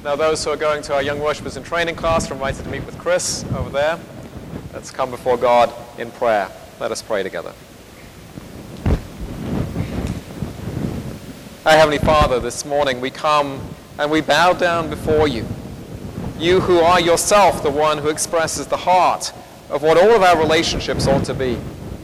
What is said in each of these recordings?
Now those who are going to our young worshippers in training class are invited to meet with Chris over there. Let's come before God in prayer. Let us pray together. Our Heavenly Father, this morning we come and we bow down before you. You who are yourself the one who expresses the heart of what all of our relationships ought to be.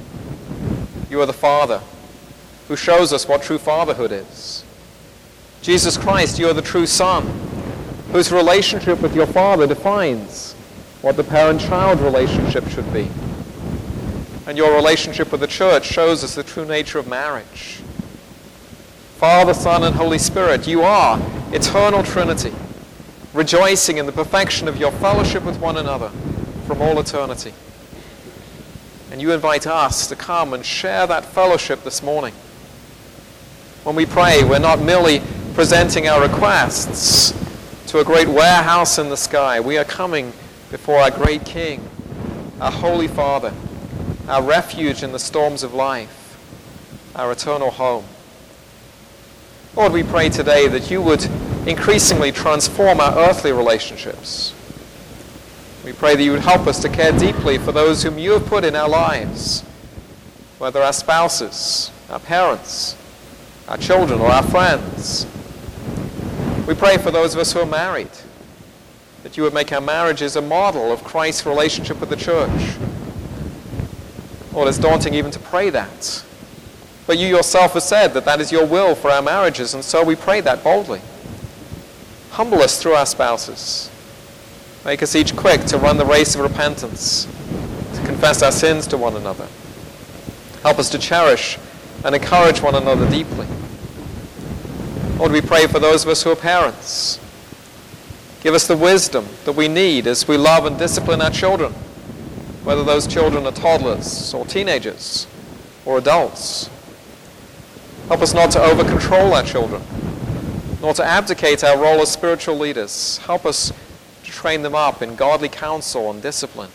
You are the Father who shows us what true fatherhood is. Jesus Christ, you are the true Son, whose relationship with your Father defines what the parent-child relationship should be. And your relationship with the church shows us the true nature of marriage. Father, Son, and Holy Spirit, you are eternal Trinity, rejoicing in the perfection of your fellowship with one another from all eternity. And you invite us to come and share that fellowship this morning. When we pray, we're not merely presenting our requests to a great warehouse in the sky. We are coming before our great King, our Holy Father, our refuge in the storms of life, our eternal home. Lord, we pray today that you would increasingly transform our earthly relationships. We pray that you would help us to care deeply for those whom you have put in our lives, whether our spouses, our parents, our children, or our friends. We pray for those of us who are married, that you would make our marriages a model of Christ's relationship with the church. Lord, it's daunting even to pray that. But you yourself have said that that is your will for our marriages, and so we pray that boldly. Humble us through our spouses. Make us each quick to run the race of repentance, to confess our sins to one another. Help us to cherish and encourage one another deeply. Lord, we pray for those of us who are parents. Give us the wisdom that we need as we love and discipline our children, whether those children are toddlers or teenagers or adults. Help us not to over-control our children, nor to abdicate our role as spiritual leaders. Help us to train them up in godly counsel and discipline.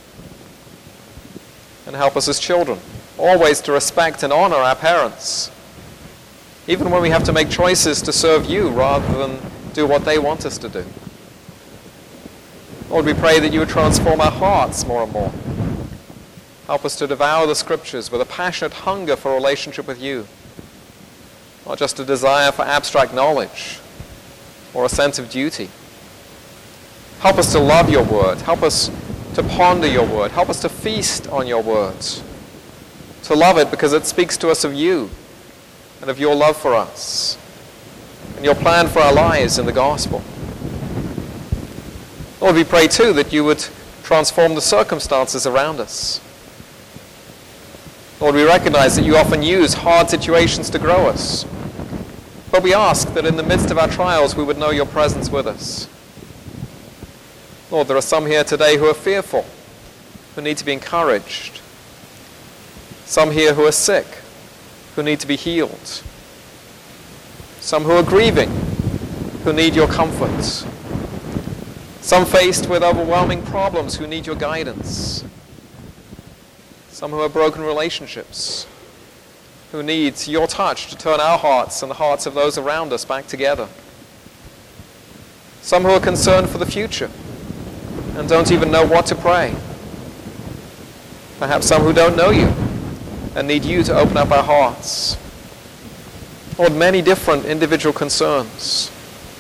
And help us as children always to respect and honor our parents, even when we have to make choices to serve you rather than do what they want us to do. Lord, we pray that you would transform our hearts more and more. Help us to devour the Scriptures with a passionate hunger for a relationship with you, not just a desire for abstract knowledge or a sense of duty. Help us to love your word. Help us to ponder your word. Help us to feast on your words, to love it because it speaks to us of you and of your love for us and your plan for our lives in the gospel. Lord, we pray too that you would transform the circumstances around us. Lord, we recognize that you often use hard situations to grow us. But we ask that in the midst of our trials we would know your presence with us. Lord, there are some here today who are fearful, who need to be encouraged. Some here who are sick, who need to be healed. Some who are grieving, who need your comfort. Some faced with overwhelming problems who need your guidance. Some who have broken relationships, who need your touch to turn our hearts and the hearts of those around us back together. Some who are concerned for the future and don't even know what to pray. Perhaps some who don't know you and need you to open up our hearts. Lord, many different individual concerns.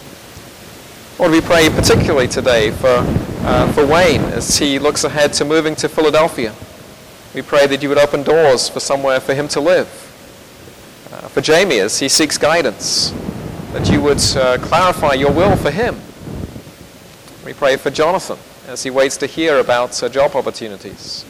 Lord, we pray particularly today for Wayne as he looks ahead to moving to Philadelphia. We pray that you would open doors for somewhere for him to live. For Jamie as he seeks guidance, that you would clarify your will for him. We pray for Jonathan as he waits to hear about job opportunities.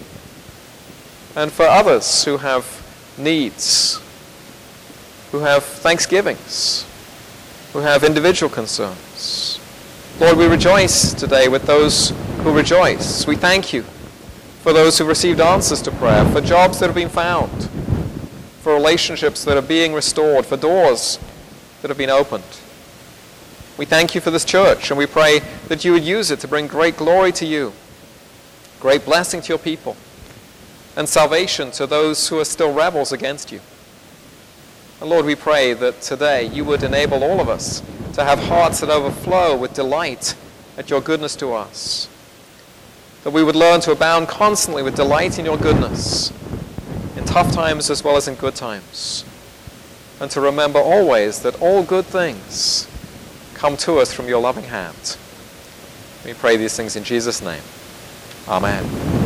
And for others who have needs, who have thanksgivings, who have individual concerns. Lord, we rejoice today with those who rejoice. We thank you for those who received answers to prayer, for jobs that have been found, for relationships that are being restored, for doors that have been opened. We thank you for this church, and we pray that you would use it to bring great glory to you, great blessing to your people, and salvation to those who are still rebels against you. And Lord, we pray that today you would enable all of us to have hearts that overflow with delight at your goodness to us. That we would learn to abound constantly with delight in your goodness, in tough times as well as in good times. And to remember always that all good things come to us from your loving hand. We pray these things in Jesus' name. Amen.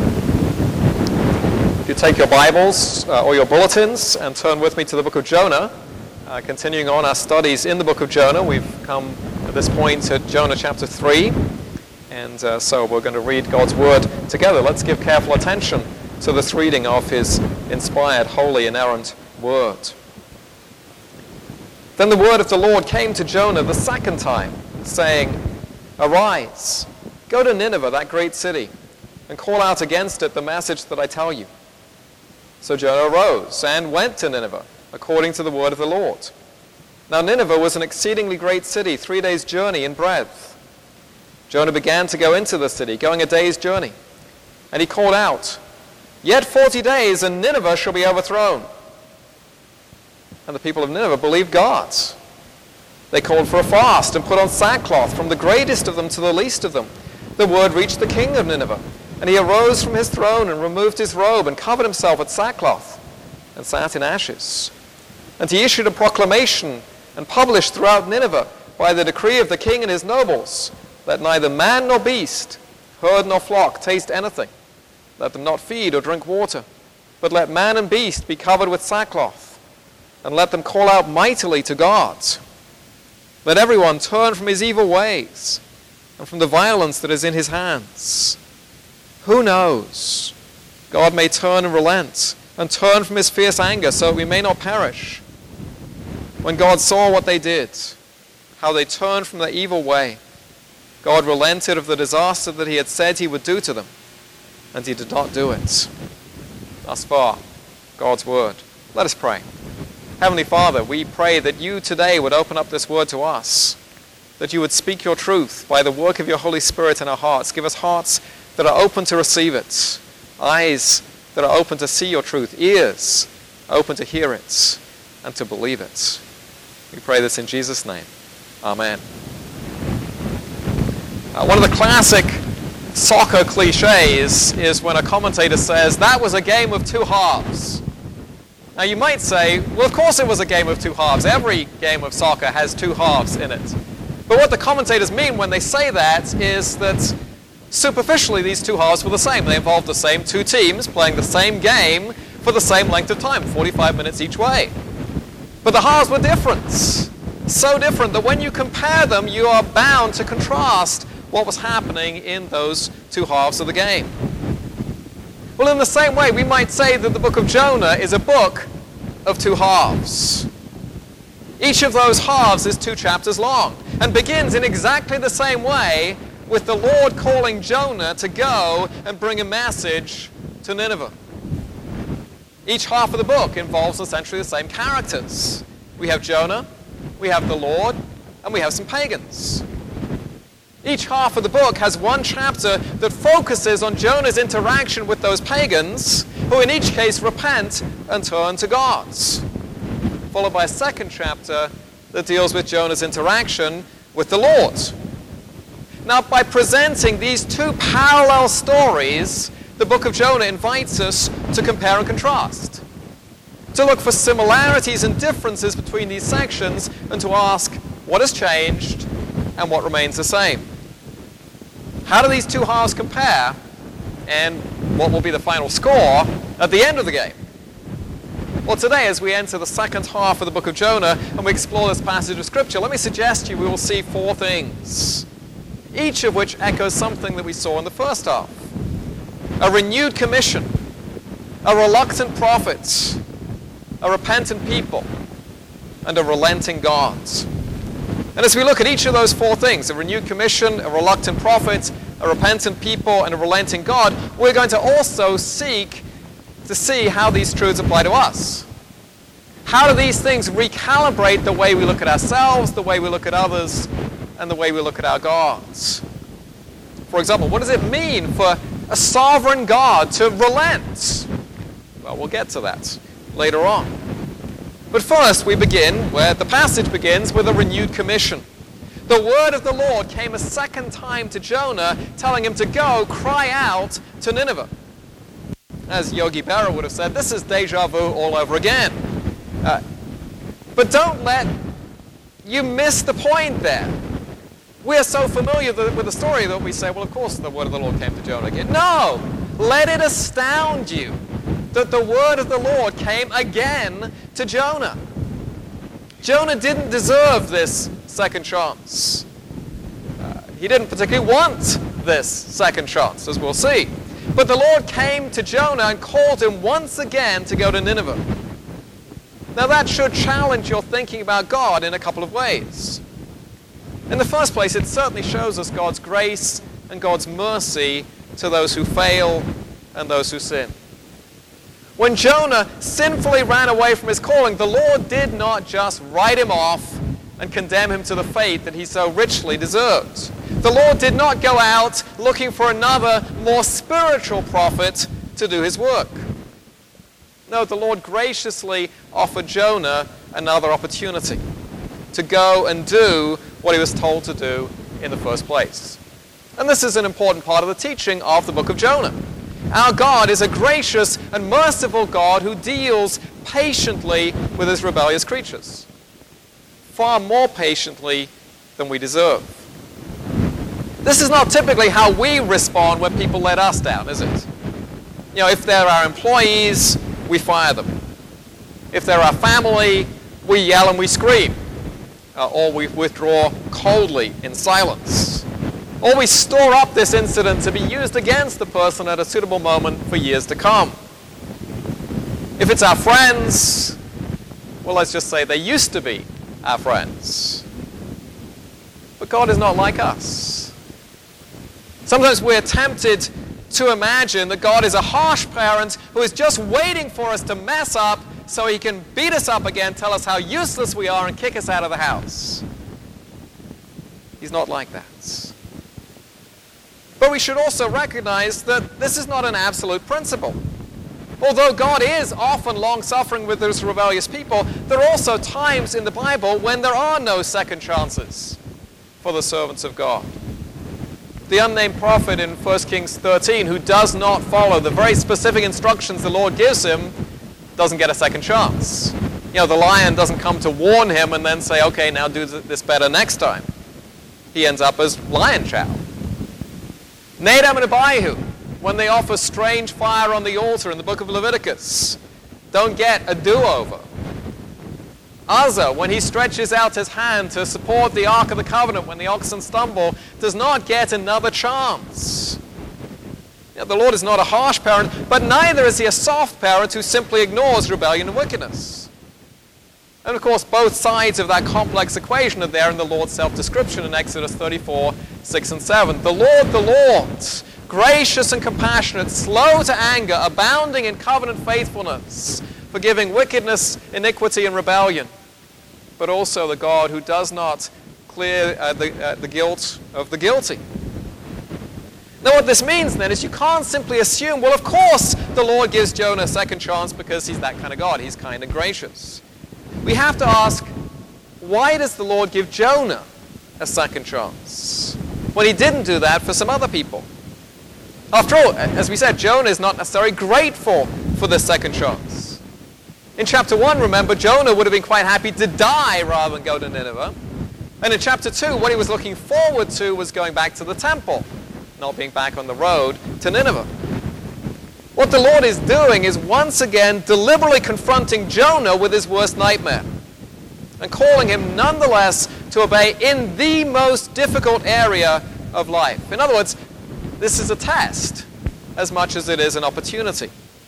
If you take your Bibles or your bulletins and turn with me to the book of Jonah, continuing on our studies in the book of Jonah, we've come at this point to Jonah chapter 3. And so we're going to read God's word together. Let's give careful attention to this reading of his inspired, holy, inerrant word. Then the word of the Lord came to Jonah the second time, saying, Arise, go to Nineveh, that great city, and call out against it the message that I tell you. So Jonah arose and went to Nineveh, according to the word of the Lord. Now Nineveh was an exceedingly great city, 3 days' journey in breadth. Jonah began to go into the city, going a day's journey. And he called out, Yet 40 days, and Nineveh shall be overthrown. And the people of Nineveh believed God. They called for a fast and put on sackcloth, from the greatest of them to the least of them. The word reached the king of Nineveh, and he arose from his throne and removed his robe and covered himself with sackcloth and sat in ashes. And he issued a proclamation and published throughout Nineveh by the decree of the king and his nobles, let neither man nor beast, herd nor flock taste anything. Let them not feed or drink water, but let man and beast be covered with sackcloth, and let them call out mightily to God. Let everyone turn from his evil ways and from the violence that is in his hands. Who knows? God may turn and relent and turn from his fierce anger so that we may not perish. When God saw what they did, how they turned from their evil way, God relented of the disaster that he had said he would do to them, and he did not do it. Thus far, God's word. Let us pray. Heavenly Father, we pray that you today would open up this word to us, that you would speak your truth by the work of your Holy Spirit in our hearts. Give us hearts that are open to receive it, eyes that are open to see your truth, ears open to hear it and to believe it. We pray this in Jesus' name. Amen. One of the classic soccer cliches is when a commentator says, that was a game of two halves. Now you might say, well, of course it was a game of two halves. Every game of soccer has two halves in it. But what the commentators mean when they say that is that superficially these two halves were the same. They involved the same two teams playing the same game for the same length of time, 45 minutes each way. But the halves were different. So different that when you compare them, you are bound to contrast what was happening in those two halves of the game. Well, in the same way, we might say that the book of Jonah is a book of two halves. Each of those halves is 2 chapters long and begins in exactly the same way, with the Lord calling Jonah to go and bring a message to Nineveh. Each half of the book involves essentially the same characters. We have Jonah, we have the Lord, and we have some pagans. Each half of the book has one chapter that focuses on Jonah's interaction with those pagans, who in each case repent and turn to God, followed by a second chapter that deals with Jonah's interaction with the Lord. Now, by presenting these two parallel stories, the book of Jonah invites us to compare and contrast, to look for similarities and differences between these sections, and to ask what has changed and what remains the same. How do these two halves compare, and what will be the final score at the end of the game? Well, today, as we enter the second half of the book of Jonah and we explore this passage of Scripture, let me suggest to you we will see 4 things, each of which echoes something that we saw in the first half. A renewed commission, a reluctant prophet, a repentant people, and a relenting God. And as we look at each of those 4 things, a renewed commission, a reluctant prophet, a repentant people, and a relenting God, we're going to also seek to see how these truths apply to us. How do these things recalibrate the way we look at ourselves, the way we look at others, and the way we look at our gods? For example, what does it mean for a sovereign God to relent? Well, we'll get to that later on. But first, we begin where the passage begins, with a renewed commission. The word of the Lord came a second time to Jonah, telling him to go cry out to Nineveh. As Yogi Berra would have said, this is deja vu all over again. But don't let you miss the point there. We're so familiar with the story that we say, well, of course the word of the Lord came to Jonah again. No! Let it astound you that the word of the Lord came again to Jonah. Jonah didn't deserve this second chance. He didn't particularly want this second chance, as we'll see. But the Lord came to Jonah and called him once again to go to Nineveh. Now that should challenge your thinking about God in a couple of ways. In the first place, it certainly shows us God's grace and God's mercy to those who fail and those who sin. When Jonah sinfully ran away from his calling, the Lord did not just write him off and condemn him to the fate that he so richly deserved. The Lord did not go out looking for another, more spiritual prophet to do his work. No, the Lord graciously offered Jonah another opportunity to go and do what he was told to do in the first place. And this is an important part of the teaching of the book of Jonah. Our God is a gracious and merciful God who deals patiently with his rebellious creatures, far more patiently than we deserve. This is not typically how we respond when people let us down, is it? You know, if they're our employees, we fire them. If they're our family, we yell and we scream. Or we withdraw coldly in silence. Or we store up this incident to be used against the person at a suitable moment for years to come. If it's our friends, well, let's just say they used to be our friends. But God is not like us. Sometimes we're tempted to imagine that God is a harsh parent who is just waiting for us to mess up so he can beat us up again, tell us how useless we are, and kick us out of the house. He's not like that. But we should also recognize that this is not an absolute principle. Although God is often long-suffering with those rebellious people, there are also times in the Bible when there are no second chances for the servants of God. The unnamed prophet in 1 Kings 13, who does not follow the very specific instructions the Lord gives him, doesn't get a second chance. You know, the lion doesn't come to warn him and then say, okay, now do this better next time. He ends up as lion chow. Nadab and Abihu, when they offer strange fire on the altar in the book of Leviticus, don't get a do-over. Uzzah, when he stretches out his hand to support the Ark of the Covenant when the oxen stumble, does not get another chance. You know, the Lord is not a harsh parent, but neither is he a soft parent who simply ignores rebellion and wickedness. And of course, both sides of that complex equation are there in the Lord's self-description in Exodus 34, 6 and 7. The Lord, gracious and compassionate, slow to anger, abounding in covenant faithfulness, forgiving wickedness, iniquity, and rebellion, but also the God who does not clear the guilt of the guilty. Now what this means then is you can't simply assume, well, of course the Lord gives Jonah a second chance because he's that kind of God. He's kind and gracious. We have to ask, why does the Lord give Jonah a second chance when he didn't do that for some other people? After all, as we said, Jonah is not necessarily grateful for this second chance. In chapter 1, remember, Jonah would have been quite happy to die rather than go to Nineveh. And in chapter 2, what he was looking forward to was going back to the temple, not being back on the road to Nineveh. What the Lord is doing is once again deliberately confronting Jonah with his worst nightmare and calling him nonetheless to obey in the most difficult area of life. In other words, this is a test as much as it is an opportunity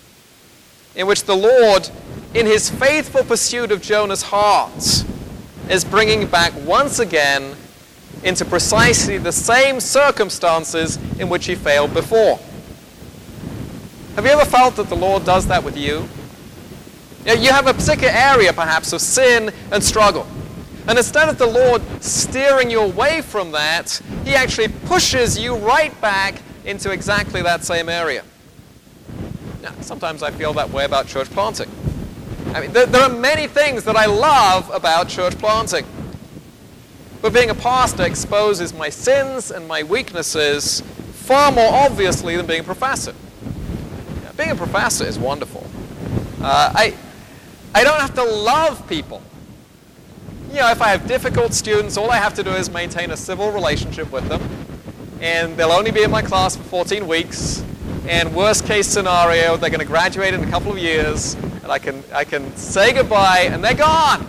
in which the Lord, in his faithful pursuit of Jonah's heart, is bringing back once again into precisely the same circumstances in which he failed before. Have you ever felt that the Lord does that with you? You have a particular area, perhaps, of sin and struggle. And instead of the Lord steering you away from that, he actually pushes you right back into exactly that same area. Now, sometimes I feel that way about church planting. I mean, there are many things that I love about church planting. But being a pastor exposes my sins and my weaknesses far more obviously than being a professor. Being a professor is wonderful. I don't have to love people. If I have difficult students, all I have to do is maintain a civil relationship with them, and they'll only be in my class for 14 weeks, and worst case scenario, they're going to graduate in a couple of years, and I can say goodbye, and they're gone.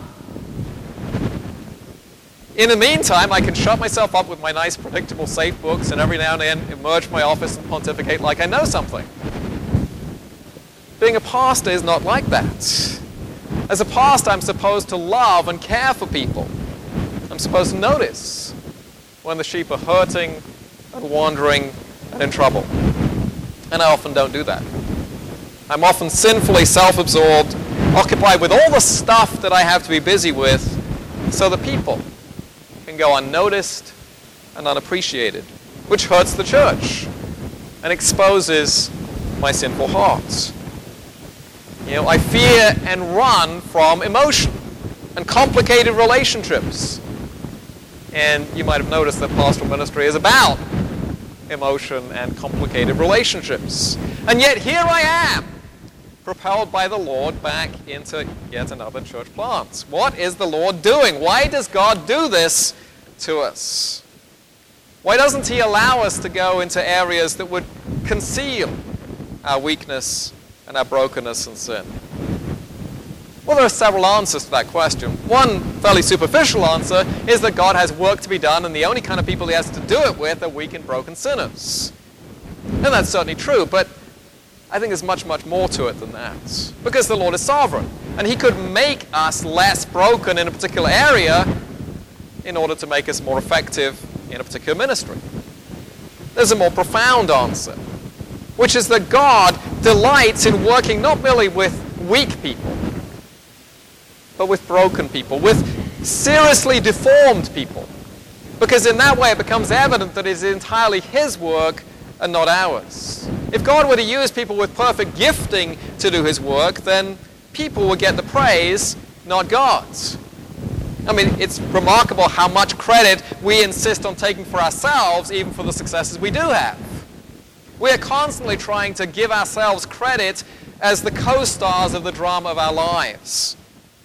In the meantime, I can shut myself up with my nice, predictable, safe books, and every now and then emerge from my office and pontificate like I know something. Being a pastor is not like that. As a pastor, I'm supposed to love and care for people. I'm supposed to notice when the sheep are hurting and wandering and in trouble. And I often don't do that. I'm often sinfully self-absorbed, occupied with all the stuff that I have to be busy with, so the people can go unnoticed and unappreciated, which hurts the church and exposes my sinful heart. I fear and run from emotion and complicated relationships. And you might have noticed that pastoral ministry is about emotion and complicated relationships. And yet here I am, propelled by the Lord back into yet another church plant. What is the Lord doing? Why does God do this to us? Why doesn't He allow us to go into areas that would conceal our weakness and our brokenness and sin? Well, there are several answers to that question. One fairly superficial answer is that God has work to be done, and the only kind of people He has to do it with are weak and broken sinners. And that's certainly true, but I think there's much, much more to it than that. Because the Lord is sovereign, and He could make us less broken in a particular area in order to make us more effective in a particular ministry. There's a more profound answer, which is that God delights in working not merely with weak people, but with broken people, with seriously deformed people. Because in that way it becomes evident that it is entirely His work and not ours. If God were to use people with perfect gifting to do His work, then people would get the praise, not God's. I mean, it's remarkable how much credit we insist on taking for ourselves, even for the successes we do have. We are constantly trying to give ourselves credit as the co-stars of the drama of our lives.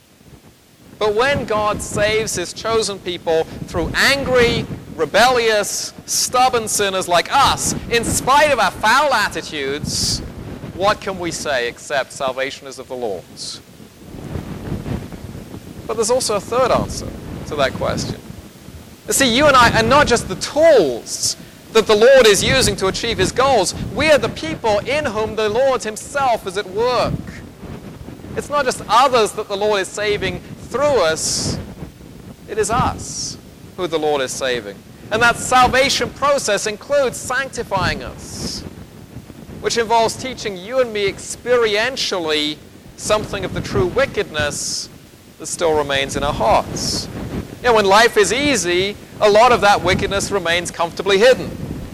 But when God saves His chosen people through angry, rebellious, stubborn sinners like us, in spite of our foul attitudes, what can we say except salvation is of the Lord's? But there's also a third answer to that question. You see, you and I are not just the tools that the Lord is using to achieve His goals. We are the people in whom the Lord Himself is at work. It's not just others that the Lord is saving through us. It is us who the Lord is saving. And that salvation process includes sanctifying us, which involves teaching you and me experientially something of the true wickedness that still remains in our hearts. When life is easy, a lot of that wickedness remains comfortably hidden.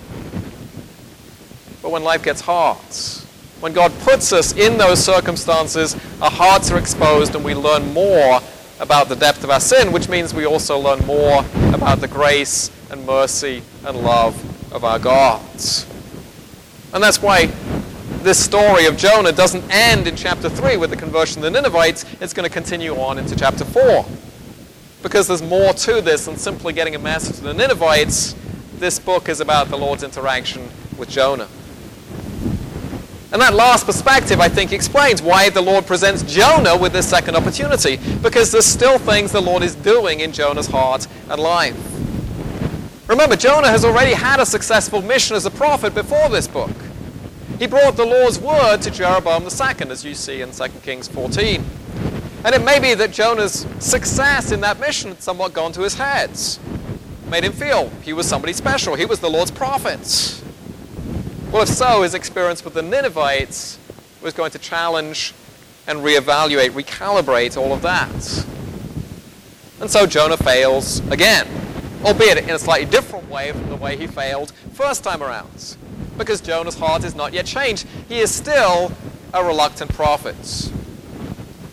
But when life gets hard, when God puts us in those circumstances, our hearts are exposed and we learn more about the depth of our sin, which means we also learn more about the grace and mercy and love of our God. And that's why this story of Jonah doesn't end in chapter 3 with the conversion of the Ninevites. It's going to continue on into chapter 4. Because there's more to this than simply getting a message to the Ninevites. This book is about the Lord's interaction with Jonah. And that last perspective, I think, explains why the Lord presents Jonah with this second opportunity. Because there's still things the Lord is doing in Jonah's heart and life. Remember, Jonah has already had a successful mission as a prophet before this book. He brought the Lord's word to Jeroboam II, as you see in 2 Kings 14. And it may be that Jonah's success in that mission had somewhat gone to his head. Made him feel he was somebody special. He was the Lord's prophet. Well, if so, his experience with the Ninevites was going to challenge and reevaluate, recalibrate all of that. And so Jonah fails again, albeit in a slightly different way from the way he failed first time around. Because Jonah's heart is not yet changed. He is still a reluctant prophet.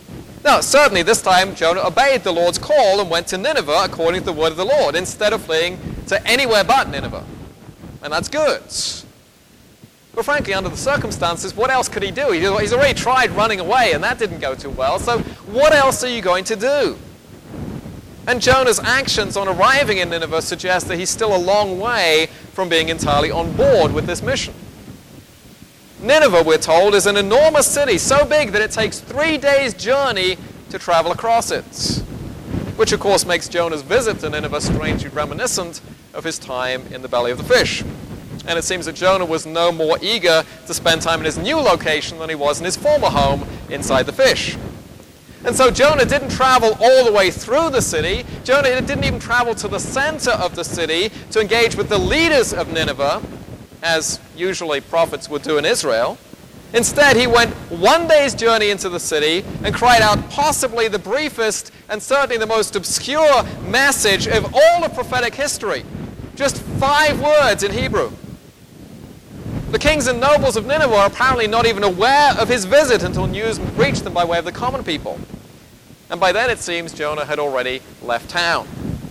Now, certainly this time Jonah obeyed the Lord's call and went to Nineveh according to the word of the Lord, instead of fleeing to anywhere but Nineveh. And that's good. But frankly, under the circumstances, what else could he do? He's already tried running away, and that didn't go too well. So what else are you going to do? And Jonah's actions on arriving in Nineveh suggest that he's still a long way from being entirely on board with this mission. Nineveh, we're told, is an enormous city, so big that it takes 3 days' journey to travel across it, which of course makes Jonah's visit to Nineveh strangely reminiscent of his time in the belly of the fish. And it seems that Jonah was no more eager to spend time in his new location than he was in his former home inside the fish. And so Jonah didn't travel all the way through the city. Jonah didn't even travel to the center of the city to engage with the leaders of Nineveh, as usually prophets would do in Israel. Instead, he went 1 day's journey into the city and cried out possibly the briefest and certainly the most obscure message of all of prophetic history. Just 5 words in Hebrew. The kings and nobles of Nineveh are apparently not even aware of his visit until news reached them by way of the common people. And by then, it seems, Jonah had already left town.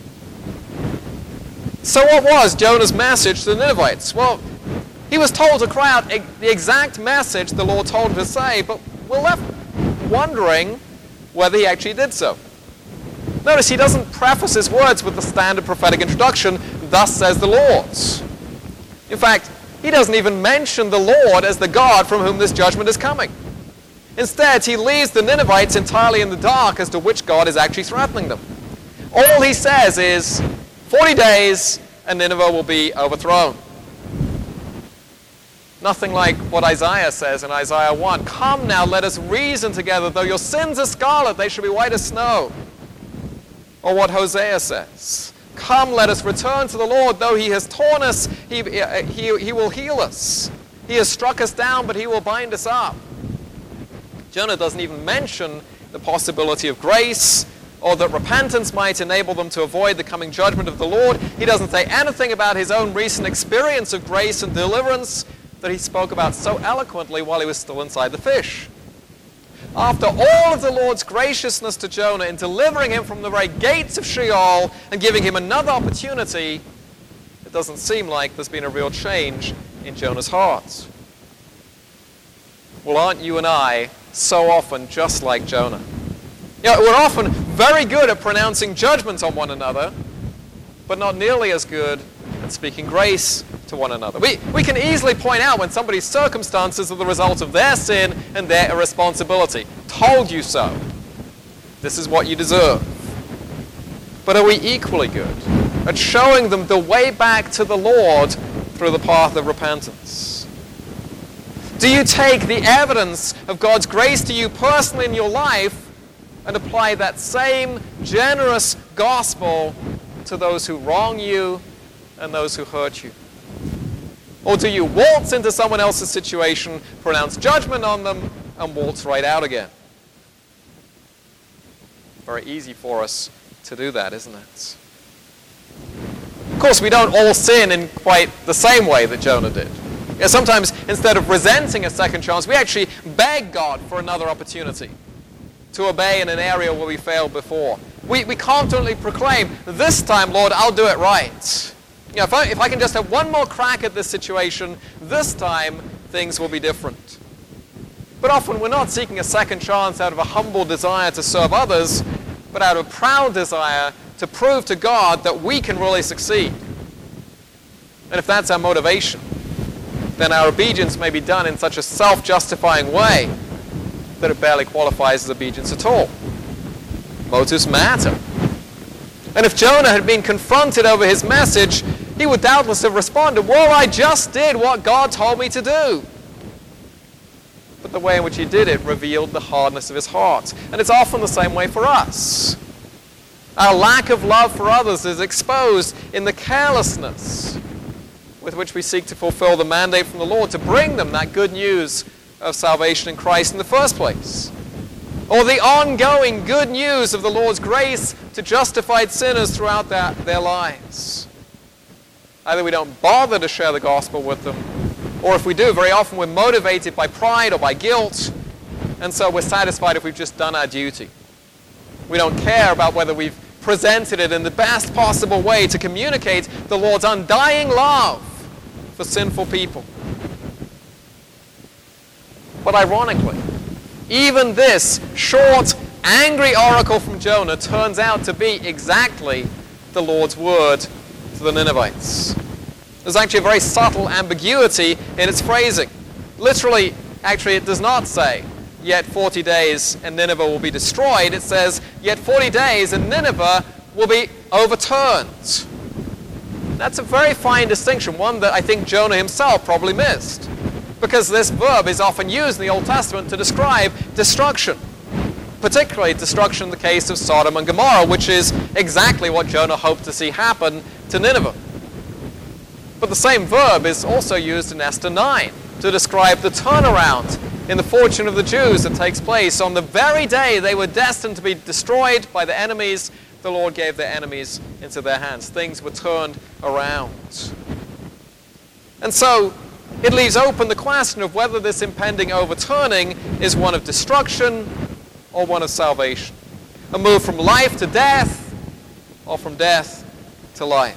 So what was Jonah's message to the Ninevites? Well, he was told to cry out the exact message the Lord told him to say, but we're left wondering whether he actually did so. Notice he doesn't preface his words with the standard prophetic introduction, "Thus says the Lord." In fact, he doesn't even mention the Lord as the God from whom this judgment is coming. Instead, he leaves the Ninevites entirely in the dark as to which God is actually threatening them. All he says is, 40 days and Nineveh will be overthrown. Nothing like what Isaiah says in Isaiah 1. "Come now, let us reason together. Though your sins are scarlet, they shall be white as snow." Or what Hosea says. "Come, let us return to the Lord. Though he has torn us, he will heal us. He has struck us down, but he will bind us up." Jonah doesn't even mention the possibility of grace or that repentance might enable them to avoid the coming judgment of the Lord. He doesn't say anything about his own recent experience of grace and deliverance that he spoke about so eloquently while he was still inside the fish. After all of the Lord's graciousness to Jonah in delivering him from the very gates of Sheol and giving him another opportunity, it doesn't seem like there's been a real change in Jonah's heart. Well, aren't you and I so often just like Jonah? You know, we're often very good at pronouncing judgment on one another, but not nearly as good at speaking grace to one another. We can easily point out when somebody's circumstances are the result of their sin and their irresponsibility. Told you so. This is what you deserve. But are we equally good at showing them the way back to the Lord through the path of repentance? Do you take the evidence of God's grace to you personally in your life and apply that same generous gospel to those who wrong you and those who hurt you? Or do you waltz into someone else's situation, pronounce judgment on them, and waltz right out again? Very easy for us to do that, isn't it? Of course, we don't all sin in quite the same way that Jonah did. Yeah, sometimes, instead of resenting a second chance, we actually beg God for another opportunity to obey in an area where we failed before. We confidently proclaim, "This time, Lord, I'll do it right. You know, if I can just have one more crack at this situation, this time things will be different." But often we're not seeking a second chance out of a humble desire to serve others, but out of a proud desire to prove to God that we can really succeed. And if that's our motivation, then our obedience may be done in such a self-justifying way that it barely qualifies as obedience at all. Motives matter. And if Jonah had been confronted over his message, he would doubtless have responded, "Well, I just did what God told me to do." But the way in which he did it revealed the hardness of his heart. And it's often the same way for us. Our lack of love for others is exposed in the carelessness with which we seek to fulfill the mandate from the Lord to bring them that good news of salvation in Christ in the first place. Or the ongoing good news of the Lord's grace to justified sinners throughout their lives. Either we don't bother to share the gospel with them, or if we do, very often we're motivated by pride or by guilt, and so we're satisfied if we've just done our duty. We don't care about whether we've presented it in the best possible way to communicate the Lord's undying love for sinful people. But ironically, even this short, angry oracle from Jonah turns out to be exactly the Lord's word to the Ninevites. There's actually a very subtle ambiguity in its phrasing. Literally, actually, it does not say, yet 40 days and Nineveh will be destroyed. It says, yet 40 days and Nineveh will be overturned. That's a very fine distinction, one that I think Jonah himself probably missed, because this verb is often used in the Old Testament to describe destruction, particularly destruction in the case of Sodom and Gomorrah, which is exactly what Jonah hoped to see happen to Nineveh. But the same verb is also used in Esther 9 to describe the turnaround in the fortune of the Jews that takes place on the very day they were destined to be destroyed by the enemies. The Lord gave their enemies into their hands. Things were turned around. And so it leaves open the question of whether this impending overturning is one of destruction or one of salvation. A move from life to death or from death to life.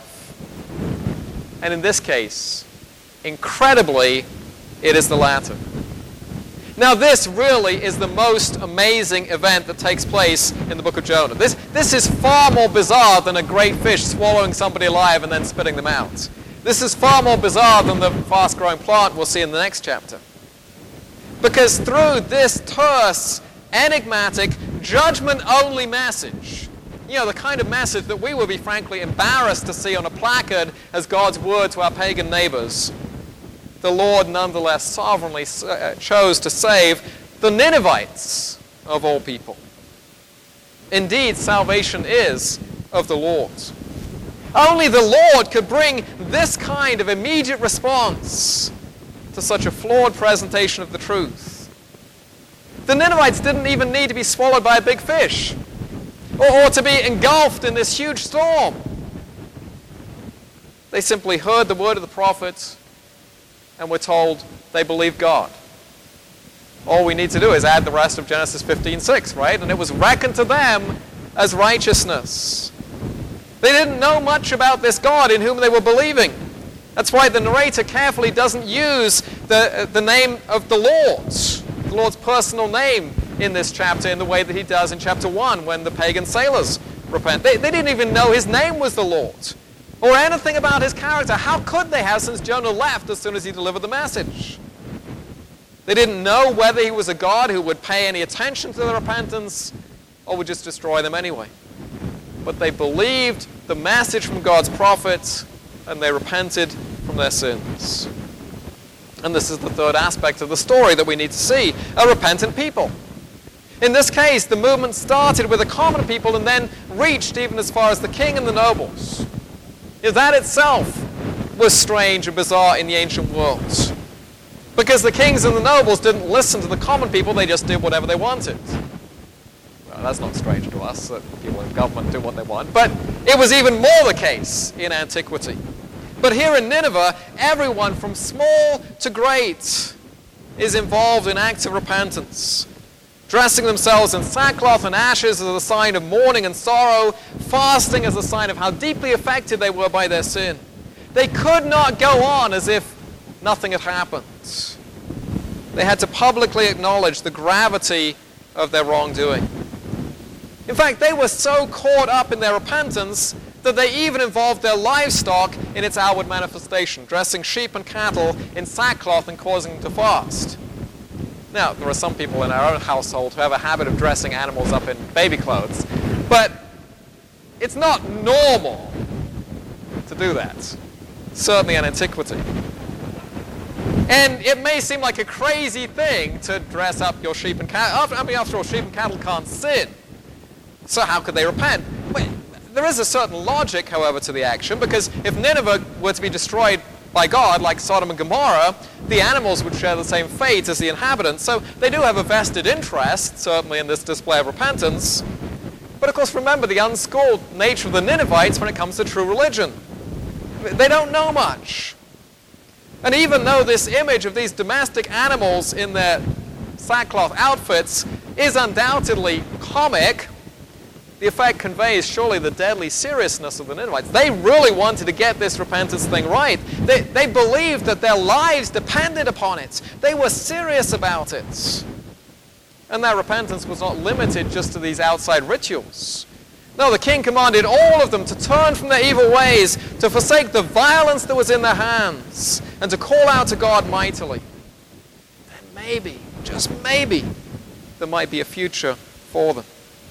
And in this case, incredibly, it is the latter. Now this really is the most amazing event that takes place in the book of Jonah. This is far more bizarre than a great fish swallowing somebody alive and then spitting them out. This is far more bizarre than the fast-growing plant we'll see in the next chapter. Because through this terse, enigmatic, judgment-only message, the kind of message that we would be frankly embarrassed to see on a placard as God's word to our pagan neighbors, the Lord nonetheless sovereignly chose to save the Ninevites of all people. Indeed, salvation is of the Lord. Only the Lord could bring this kind of immediate response to such a flawed presentation of the truth. The Ninevites didn't even need to be swallowed by a big fish or to be engulfed in this huge storm. They simply heard the word of the prophet and we're told they believed God. All we need to do is add the rest of Genesis 15:6, right? And it was reckoned to them as righteousness. They didn't know much about this God in whom they were believing. That's why the narrator carefully doesn't use the name of the Lord's personal name in this chapter in the way that he does in chapter 1 when the pagan sailors repent. They didn't even know his name was the Lord, or anything about his character. How could they have, since Jonah left as soon as he delivered the message? They didn't know whether he was a God who would pay any attention to their repentance or would just destroy them anyway. But they believed the message from God's prophets and they repented from their sins. And this is the third aspect of the story that we need to see: a repentant people. In this case, the movement started with the common people and then reached even as far as the king and the nobles. That itself was strange and bizarre in the ancient world, because the kings and the nobles didn't listen to the common people, they just did whatever they wanted. Well, that's not strange to us, that people in government do what they want, but it was even more the case in antiquity. But here in Nineveh, everyone from small to great is involved in acts of repentance, dressing themselves in sackcloth and ashes as a sign of mourning and sorrow, fasting as a sign of how deeply affected they were by their sin. They could not go on as if nothing had happened. They had to publicly acknowledge the gravity of their wrongdoing. In fact, they were so caught up in their repentance that they even involved their livestock in its outward manifestation, dressing sheep and cattle in sackcloth and causing them to fast. Now, there are some people in our own household who have a habit of dressing animals up in baby clothes, but it's not normal to do that, certainly in antiquity. And it may seem like a crazy thing to dress up your sheep and cattle. After all, sheep and cattle can't sin. So how could they repent? Well, there is a certain logic, however, to the action, because if Nineveh were to be destroyed by God, like Sodom and Gomorrah, the animals would share the same fate as the inhabitants. So they do have a vested interest, certainly, in this display of repentance. But of course, remember the unschooled nature of the Ninevites when it comes to true religion. They don't know much. And even though this image of these domestic animals in their sackcloth outfits is undoubtedly comic, the effect conveys surely the deadly seriousness of the Ninevites. They really wanted to get this repentance thing right. They believed that their lives depended upon it. They were serious about it. And that repentance was not limited just to these outside rituals. No, the king commanded all of them to turn from their evil ways, to forsake the violence that was in their hands, and to call out to God mightily. Then maybe, just maybe, there might be a future for them.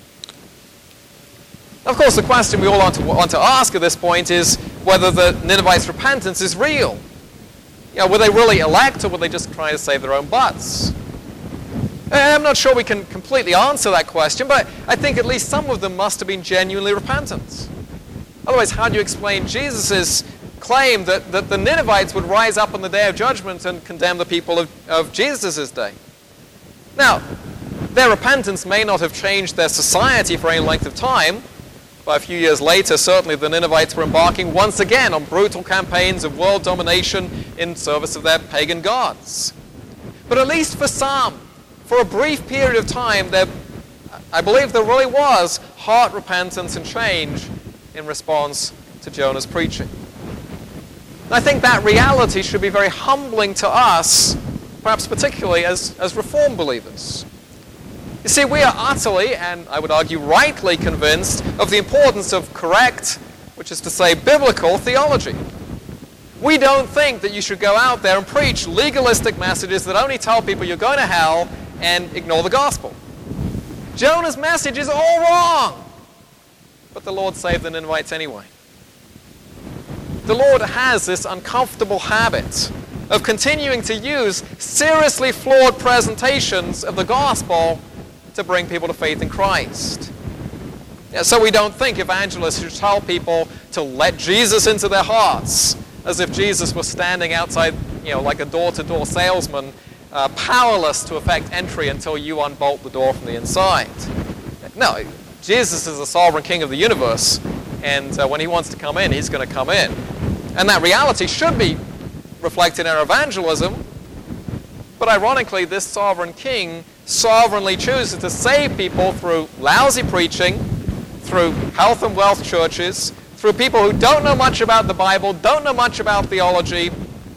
Of course, the question we all want to ask at this point is whether the Ninevites' repentance is real. Were they really elect, or were they just trying to save their own butts? I'm not sure we can completely answer that question, but I think at least some of them must have been genuinely repentant. Otherwise, how do you explain Jesus' claim that the Ninevites would rise up on the day of judgment and condemn the people of Jesus' day? Now, their repentance may not have changed their society for any length of time, but a few years later, certainly the Ninevites were embarking once again on brutal campaigns of world domination in service of their pagan gods. But at least for some, for a brief period of time, I believe there really was heart repentance and change in response to Jonah's preaching. And I think that reality should be very humbling to us, perhaps particularly as Reformed believers. You see, we are utterly, and I would argue rightly, convinced of the importance of correct, which is to say biblical, theology. We don't think that you should go out there and preach legalistic messages that only tell people you're going to hell and ignore the gospel. Jonah's message is all wrong, but the Lord saved the Ninevites anyway. The Lord has this uncomfortable habit of continuing to use seriously flawed presentations of the gospel to bring people to faith in Christ. So we don't think evangelists should tell people to let Jesus into their hearts, as if Jesus was standing outside, like a door-to-door salesman, powerless to effect entry until you unbolt the door from the inside. No, Jesus is the sovereign king of the universe, and when he wants to come in, he's going to come in. And that reality should be reflected in our evangelism, but ironically, this sovereign king sovereignly chooses to save people through lousy preaching, through health and wealth churches, through people who don't know much about the Bible, don't know much about theology,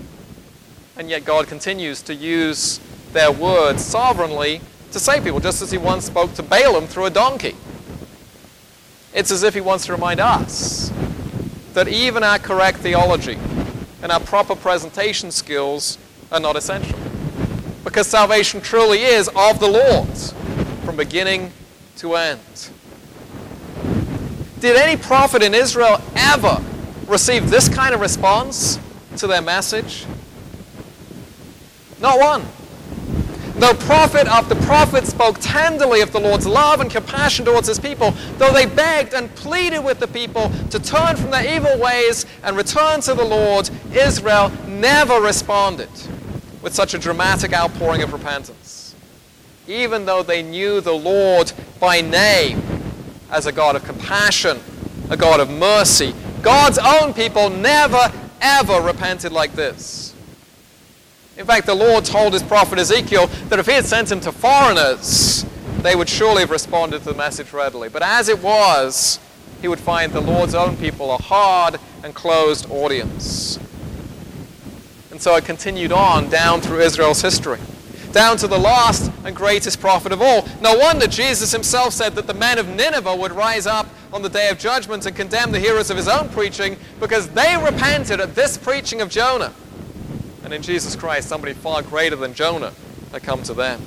and yet God continues to use their words sovereignly to save people, just as he once spoke to Balaam through a donkey. It's as if he wants to remind us that even our correct theology and our proper presentation skills are not essential, because salvation truly is of the Lord from beginning to end. Did any prophet in Israel ever receive this kind of response to their message? Not one. Though prophet after prophet spoke tenderly of the Lord's love and compassion towards his people, though they begged and pleaded with the people to turn from their evil ways and return to the Lord, Israel never responded with such a dramatic outpouring of repentance, even though they knew the Lord by name as a God of compassion, a God of mercy. God's own people never, ever repented like this. In fact, the Lord told his prophet Ezekiel that if he had sent him to foreigners, they would surely have responded to the message readily. But as it was, he would find the Lord's own people a hard and closed audience. And so it continued on down through Israel's history, down to the last and greatest prophet of all. No wonder Jesus himself said that the men of Nineveh would rise up on the day of judgment and condemn the hearers of his own preaching, because they repented at this preaching of Jonah. And in Jesus Christ, somebody far greater than Jonah had come to them.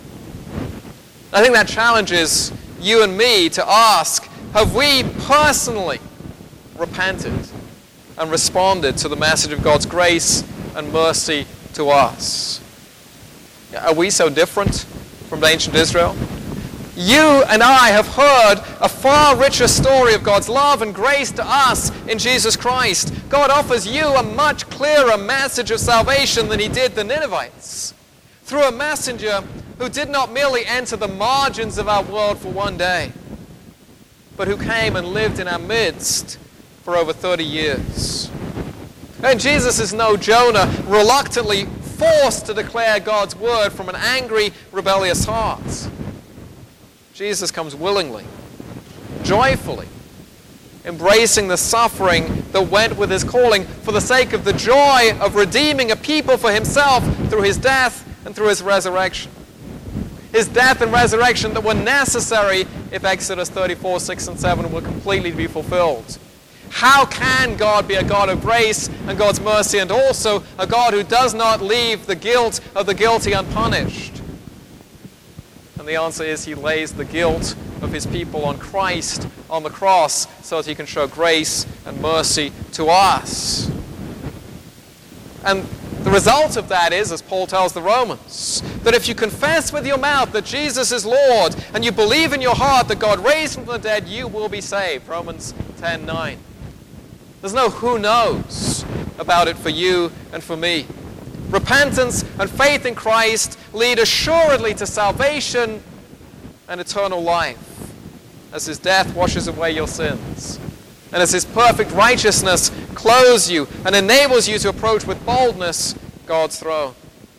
I think that challenges you and me to ask, have we personally repented and responded to the message of God's grace and mercy to us? Are we so different from ancient Israel? You and I have heard a far richer story of God's love and grace to us in Jesus Christ. God offers you a much clearer message of salvation than he did the Ninevites, through a messenger who did not merely enter the margins of our world for one day, but who came and lived in our midst for over 30 years. And Jesus is no Jonah, reluctantly forced to declare God's word from an angry, rebellious heart. Jesus comes willingly, joyfully, embracing the suffering that went with his calling for the sake of the joy of redeeming a people for himself through his death and through his resurrection. His death and resurrection that were necessary if Exodus 34, 6 and 7 were completely to be fulfilled. How can God be a God of grace and God's mercy, and also a God who does not leave the guilt of the guilty unpunished? And the answer is he lays the guilt of his people on Christ on the cross so that he can show grace and mercy to us. And the result of that is, as Paul tells the Romans, that if you confess with your mouth that Jesus is Lord and you believe in your heart that God raised him from the dead, you will be saved. Romans 10:9. There's no who knows about it for you and for me. Repentance and faith in Christ lead assuredly to salvation and eternal life, as his death washes away your sins, and as his perfect righteousness clothes you and enables you to approach with boldness God's throne.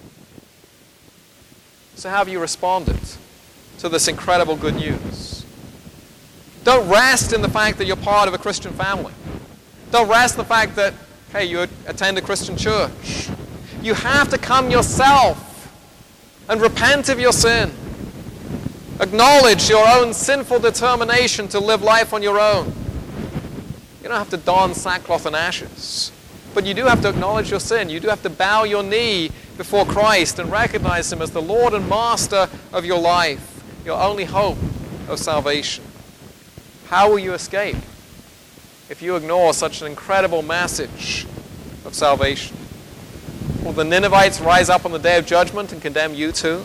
So how have you responded to this incredible good news? Don't rest in the fact that you're part of a Christian family. Don't rest in the fact that, hey, you attend a Christian church. You have to come yourself and repent of your sin. Acknowledge your own sinful determination to live life on your own. You don't have to don sackcloth and ashes, but you do have to acknowledge your sin. You do have to bow your knee before Christ and recognize him as the Lord and Master of your life, your only hope of salvation. How will you escape if you ignore such an incredible message of salvation? Will the Ninevites rise up on the day of judgment and condemn you too?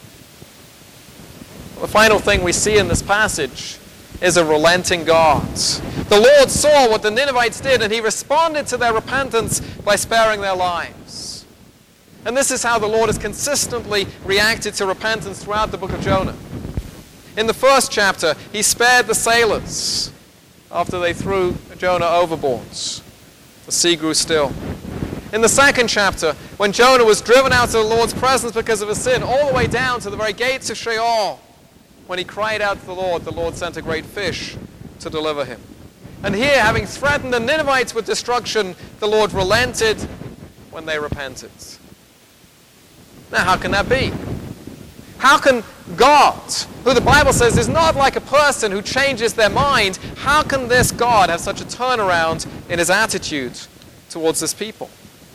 The final thing we see in this passage is a relenting God. The Lord saw what the Ninevites did, and he responded to their repentance by sparing their lives. And this is how the Lord has consistently reacted to repentance throughout the book of Jonah. In the first chapter, he spared the sailors after they threw Jonah overboard. The sea grew still. In the second chapter, when Jonah was driven out of the Lord's presence because of his sin, all the way down to the very gates of Sheol, when he cried out to the Lord sent a great fish to deliver him. And here, having threatened the Ninevites with destruction, the Lord relented when they repented. Now, how can that be? How can God, who the Bible says is not like a person who changes their mind, how can this God have such a turnaround in his attitude towards this people?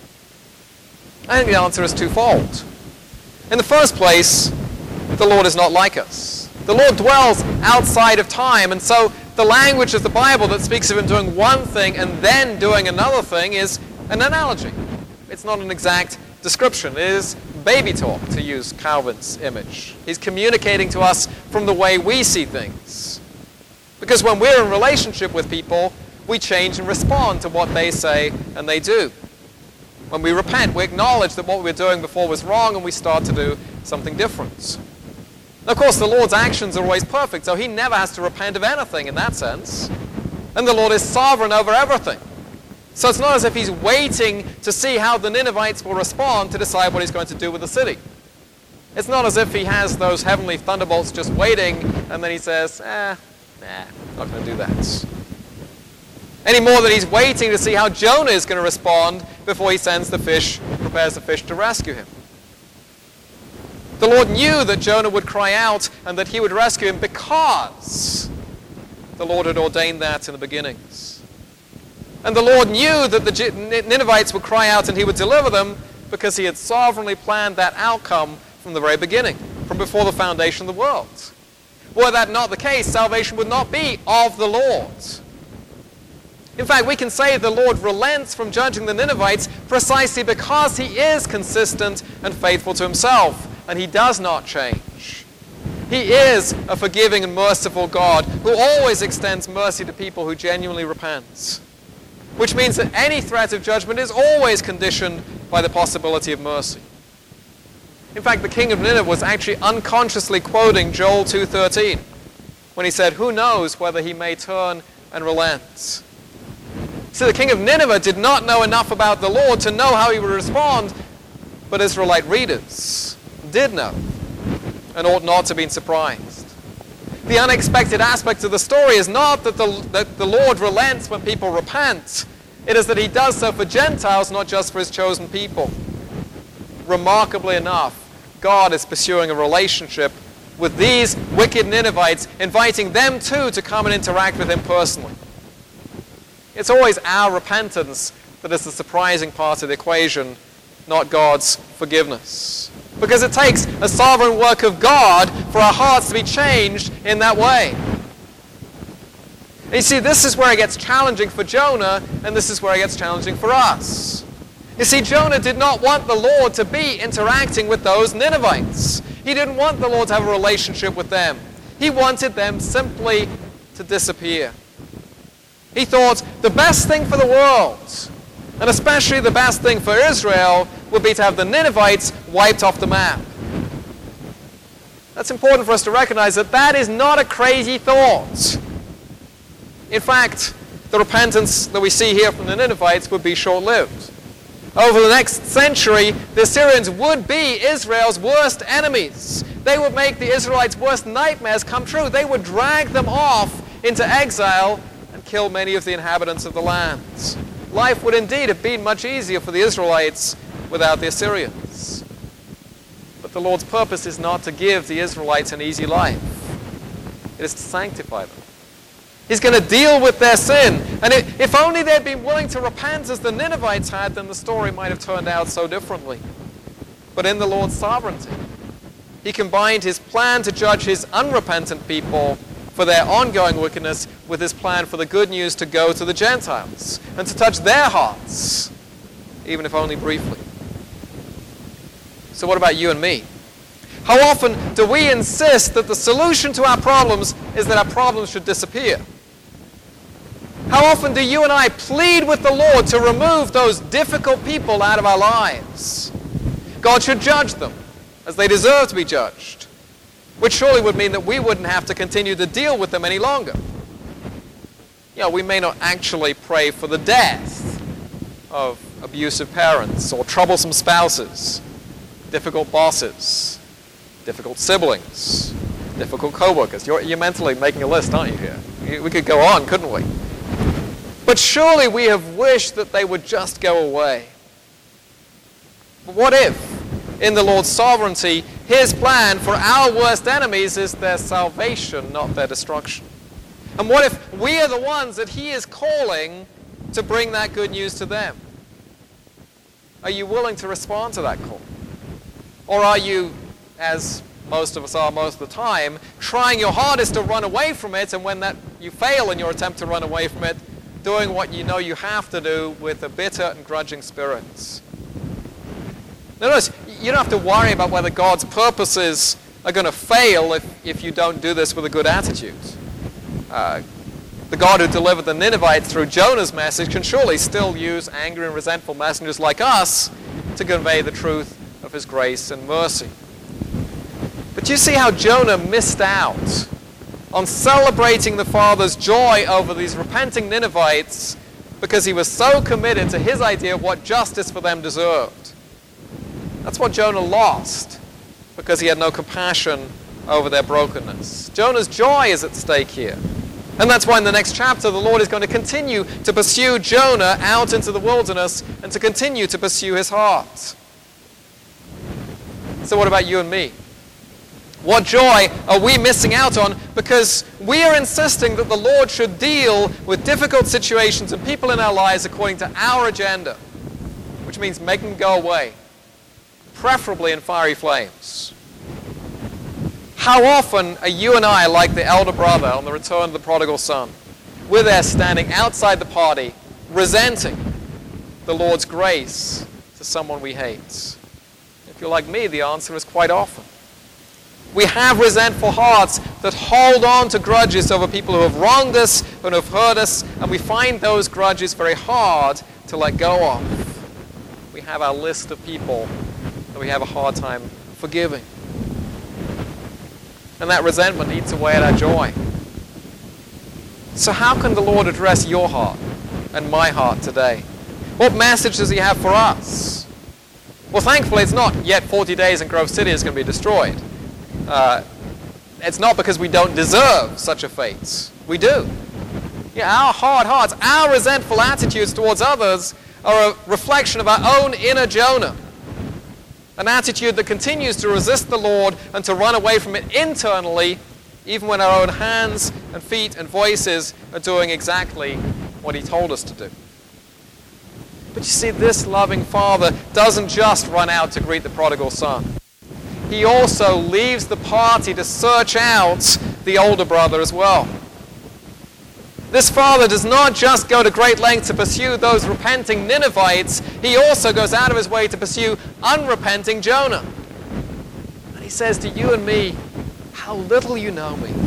I think the answer is twofold. In the first place, the Lord is not like us. The Lord dwells outside of time, and so the language of the Bible that speaks of him doing one thing and then doing another thing is an analogy. It's not an exact description. It is baby talk, to use Calvin's image. He's communicating to us from the way we see things. Because when we're in relationship with people, we change and respond to what they say and they do. When we repent, we acknowledge that what we were doing before was wrong and we start to do something different. Of course, the Lord's actions are always perfect, so he never has to repent of anything in that sense. And the Lord is sovereign over everything. So it's not as if he's waiting to see how the Ninevites will respond to decide what he's going to do with the city. It's not as if he has those heavenly thunderbolts just waiting, and then he says, not going to do that. Any more than he's waiting to see how Jonah is going to respond before he sends the fish, prepares the fish to rescue him. The Lord knew that Jonah would cry out and that he would rescue him because the Lord had ordained that in the beginnings. And the Lord knew that the Ninevites would cry out and he would deliver them because he had sovereignly planned that outcome from the very beginning, from before the foundation of the world. Were that not the case, salvation would not be of the Lord. In fact, we can say the Lord relents from judging the Ninevites precisely because he is consistent and faithful to himself. And he does not change. He is a forgiving and merciful God who always extends mercy to people who genuinely repent. Which means that any threat of judgment is always conditioned by the possibility of mercy. In fact, the king of Nineveh was actually unconsciously quoting Joel 2:13 when he said, "Who knows whether he may turn and relent?" So the king of Nineveh did not know enough about the Lord to know how he would respond, but Israelite readers did know and ought not to have been surprised. The unexpected aspect of the story is not that the Lord relents when people repent. It is that he does so for Gentiles, not just for his chosen people. Remarkably enough, God is pursuing a relationship with these wicked Ninevites, inviting them too to come and interact with him personally. It's always our repentance that is the surprising part of the equation, not God's forgiveness. Because it takes a sovereign work of God for our hearts to be changed in that way. And you see, this is where it gets challenging for Jonah, and this is where it gets challenging for us. You see, Jonah did not want the Lord to be interacting with those Ninevites. He didn't want the Lord to have a relationship with them. He wanted them simply to disappear. He thought the best thing for the world, and especially the best thing for Israel, would be to have the Ninevites wiped off the map. That's important for us to recognize that that is not a crazy thought. In fact, the repentance that we see here from the Ninevites would be short-lived. Over the next century, the Assyrians would be Israel's worst enemies. They would make the Israelites' worst nightmares come true. They would drag them off into exile and kill many of the inhabitants of the land. Life would indeed have been much easier for the Israelites without the Assyrians. But the Lord's purpose is not to give the Israelites an easy life. It is to sanctify them. He's going to deal with their sin. And if only they'd been willing to repent as the Ninevites had, then the story might have turned out so differently. But in the Lord's sovereignty, he combined his plan to judge his unrepentant people for their ongoing wickedness with his plan for the good news to go to the Gentiles and to touch their hearts, even if only briefly. So what about you and me? How often do we insist that the solution to our problems is that our problems should disappear? How often do you and I plead with the Lord to remove those difficult people out of our lives? God should judge them as they deserve to be judged, which surely would mean that we wouldn't have to continue to deal with them any longer. You know, we may not actually pray for the death of abusive parents or troublesome spouses, difficult bosses, difficult siblings, difficult co-workers. You're mentally making a list, aren't you, here? We could go on, couldn't we? But surely we have wished that they would just go away. But what if, in the Lord's sovereignty, his plan for our worst enemies is their salvation, not their destruction? And what if we are the ones that he is calling to bring that good news to them? Are you willing to respond to that call? Or are you, as most of us are most of the time, trying your hardest to run away from it, and when you fail in your attempt to run away from it, doing what you know you have to do with a bitter and grudging spirit? Notice, you don't have to worry about whether God's purposes are going to fail if you don't do this with a good attitude. The God who delivered the Ninevites through Jonah's message can surely still use angry and resentful messengers like us to convey the truth of his grace and mercy. But you see how Jonah missed out on celebrating the Father's joy over these repenting Ninevites because he was so committed to his idea of what justice for them deserved. That's what Jonah lost because he had no compassion over their brokenness. Jonah's joy is at stake here. And that's why in the next chapter the Lord is going to continue to pursue Jonah out into the wilderness and to continue to pursue his heart. So what about you and me? What joy are we missing out on because we are insisting that the Lord should deal with difficult situations and people in our lives according to our agenda, which means making them go away, preferably in fiery flames? How often are you and I like the elder brother on the return of the prodigal son? We're there standing outside the party, resenting the Lord's grace to someone we hate. If you're like me, the answer is quite often. We have resentful hearts that hold on to grudges over people who have wronged us and who have hurt us, and we find those grudges very hard to let go of. We have our list of people that we have a hard time forgiving. And that resentment eats away at our joy. So how can the Lord address your heart and my heart today? What message does he have for us? Well, thankfully, it's not yet 40 days and Grove City is going to be destroyed. it's not because we don't deserve such a fate. We do. Yeah, our hard hearts, our resentful attitudes towards others are a reflection of our own inner Jonah. An attitude that continues to resist the Lord and to run away from it internally, even when our own hands and feet and voices are doing exactly what he told us to do. But you see, this loving Father doesn't just run out to greet the prodigal son. He also leaves the party to search out the older brother as well. This Father does not just go to great lengths to pursue those repenting Ninevites, he also goes out of his way to pursue unrepenting Jonah. And he says to you and me, how little you know me.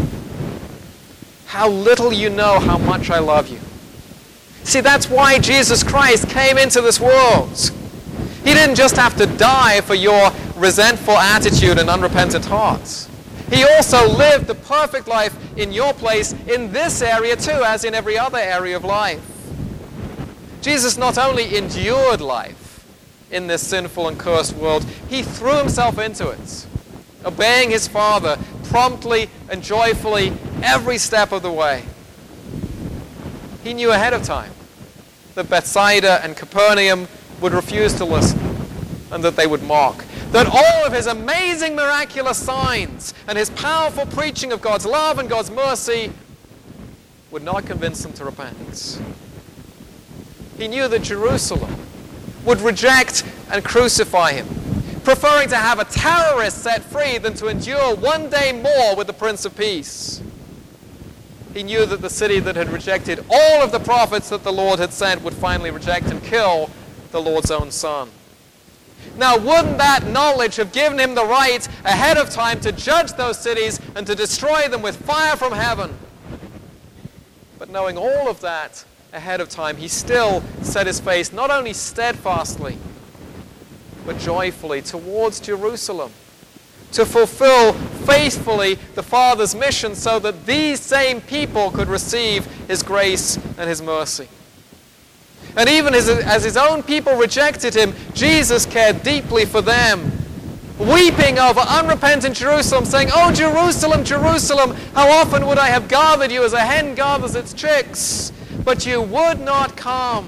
How little you know how much I love you. See, that's why Jesus Christ came into this world. He didn't just have to die for your resentful attitude and unrepentant heart. He also lived the perfect life in your place in this area too, as in every other area of life. Jesus not only endured life in this sinful and cursed world, he threw himself into it, obeying his Father promptly and joyfully every step of the way. He knew ahead of time that Bethsaida and Capernaum would refuse to listen and that they would mock. That all of his amazing miraculous signs and his powerful preaching of God's love and God's mercy would not convince them to repent. He knew that Jerusalem would reject and crucify him, preferring to have a terrorist set free than to endure one day more with the Prince of Peace. He knew that the city that had rejected all of the prophets that the Lord had sent would finally reject and kill the Lord's own Son. Now, wouldn't that knowledge have given him the right ahead of time to judge those cities and to destroy them with fire from heaven? But knowing all of that ahead of time, he still set his face not only steadfastly, but joyfully towards Jerusalem, to fulfill faithfully the Father's mission so that these same people could receive his grace and his mercy. And even as his own people rejected him, Jesus cared deeply for them, weeping over unrepentant Jerusalem, saying, "Oh, Jerusalem, Jerusalem, how often would I have gathered you as a hen gathers its chicks, but you would not come."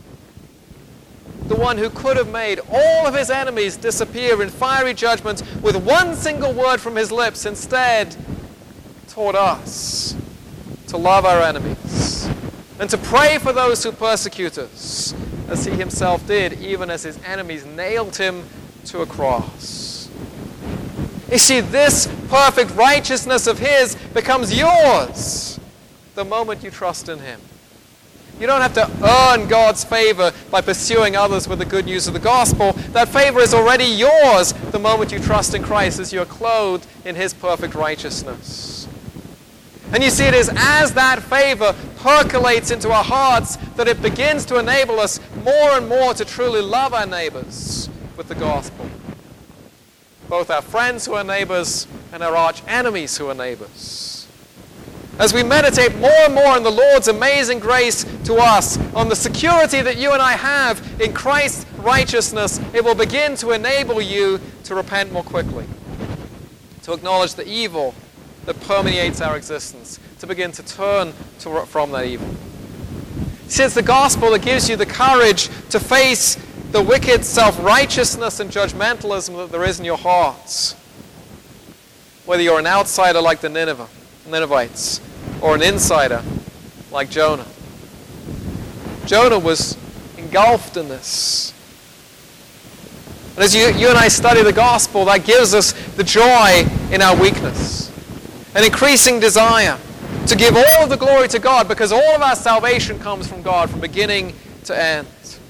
The one who could have made all of his enemies disappear in fiery judgment with one single word from his lips, instead taught us to love our enemies and to pray for those who persecute us, as he himself did, even as his enemies nailed him to a cross. You see, this perfect righteousness of his becomes yours the moment you trust in him. You don't have to earn God's favor by pursuing others with the good news of the gospel. That favor is already yours the moment you trust in Christ, as you are clothed in his perfect righteousness. And you see, it is as that favor percolates into our hearts that it begins to enable us more and more to truly love our neighbors with the gospel. Both our friends who are neighbors and our arch enemies who are neighbors. As we meditate more and more on the Lord's amazing grace to us, on the security that you and I have in Christ's righteousness, it will begin to enable you to repent more quickly, to acknowledge the evil that permeates our existence, to begin to turn from that evil. See, it's the gospel that gives you the courage to face the wicked self-righteousness and judgmentalism that there is in your hearts. Whether you're an outsider like the Ninevites, or an insider like Jonah. Jonah was engulfed in this. And as you and I study the gospel, that gives us the joy in our weakness, an increasing desire to give all of the glory to God, because all of our salvation comes from God from beginning to end.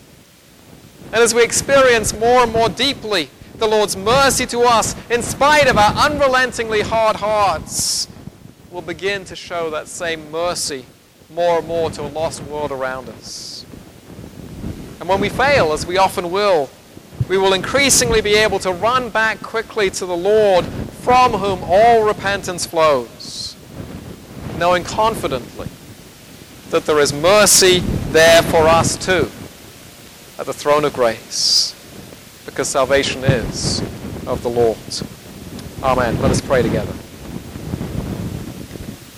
And as we experience more and more deeply the Lord's mercy to us, in spite of our unrelentingly hard hearts, we'll begin to show that same mercy more and more to a lost world around us. And when we fail, as we often will, we will increasingly be able to run back quickly to the Lord, from whom all repentance flows, knowing confidently that there is mercy there for us too at the throne of grace, because salvation is of the Lord. Amen. Let us pray together.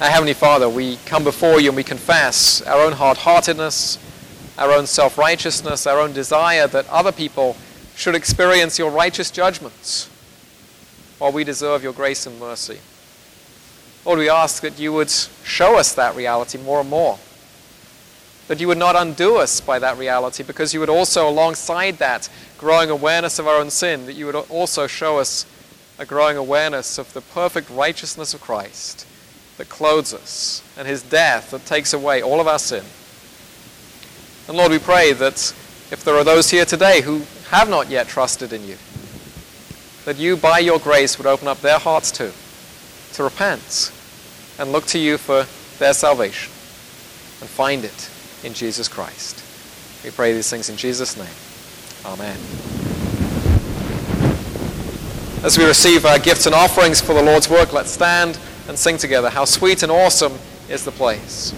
Our Heavenly Father, we come before you and we confess our own hard-heartedness, our own self-righteousness, our own desire that other people should experience your righteous judgments while we deserve your grace and mercy. Lord, we ask that you would show us that reality more and more, that you would not undo us by that reality, because you would also, alongside that growing awareness of our own sin, that you would also show us a growing awareness of the perfect righteousness of Christ that clothes us, and his death that takes away all of our sin. And Lord, we pray that if there are those here today who have not yet trusted in you, that you, by your grace, would open up their hearts too, to repent and look to you for their salvation and find it in Jesus Christ. We pray these things in Jesus' name. Amen. As we receive our gifts and offerings for the Lord's work, let's stand and sing together, "How sweet and awesome is the place."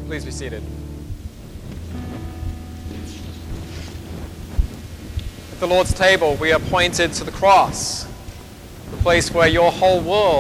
Please be seated. At the Lord's table, we are pointed to the cross, the place where your whole world